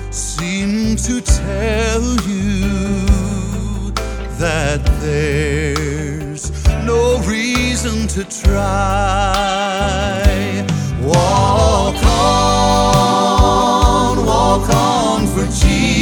seem to tell you that there's no reason to try. Walk on for Jesus.